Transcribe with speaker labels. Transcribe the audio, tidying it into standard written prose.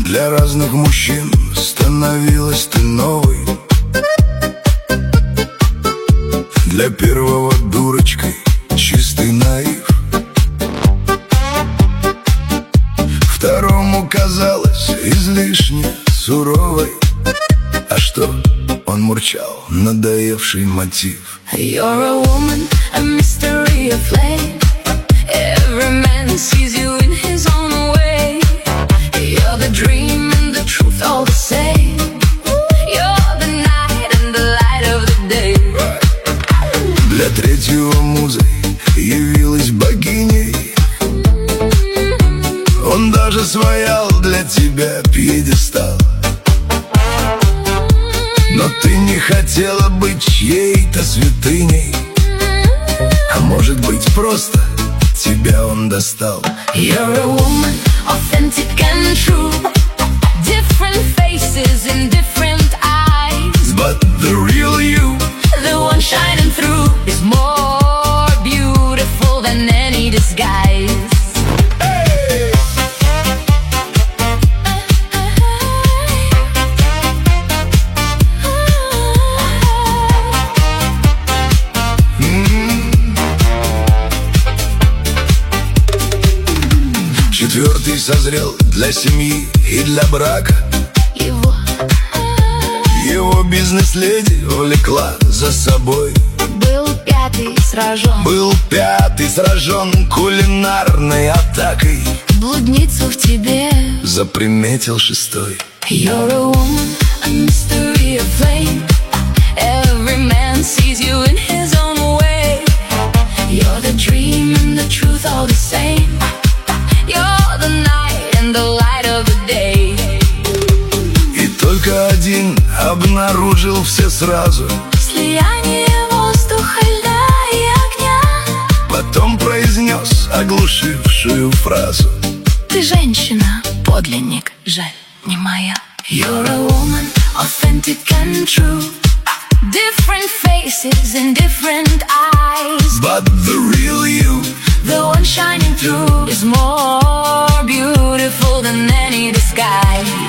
Speaker 1: Для разных мужчин становилась ты новой. Для первого дурочкой чистый наив. Второму казалось излишне суровой. А что? Он мурчал, надоевший мотив.
Speaker 2: You're a woman, a mystery, a flame. Every man sees you in his own way. You're the dream and the truth all the same. You're the night and the light of the day.
Speaker 1: Для третьего музой явилась богиней. Он даже своял для тебя пьедестал. Но ты не хотела быть чьей-то святыней. А может быть, просто тебя он достал.
Speaker 2: You're a woman, authentic and true. Different faces in different eyes.
Speaker 1: But the real you,
Speaker 2: the one shining through, is more beautiful than any disguise.
Speaker 1: Четвертый созрел для семьи и для брака. Его бизнес-леди увлекла за собой.
Speaker 2: Был пятый сражен кулинарной атакой. Блудницу в тебе
Speaker 1: заприметил шестой.
Speaker 2: You're a woman, a mystery, a flame. Every man sees you in his own way. You're the dream and the truth all the same. You're the night and the light of the day.
Speaker 1: И только один обнаружил все сразу.
Speaker 2: Слияние воздуха, льда и огня.
Speaker 1: Потом произнес оглушившую фразу.
Speaker 2: Ты женщина, подлинник, жаль, не моя. You're a woman, authentic and true. Different faces and different eyes.
Speaker 1: But the real you,
Speaker 2: the one shining through, is more beautiful than any disguise.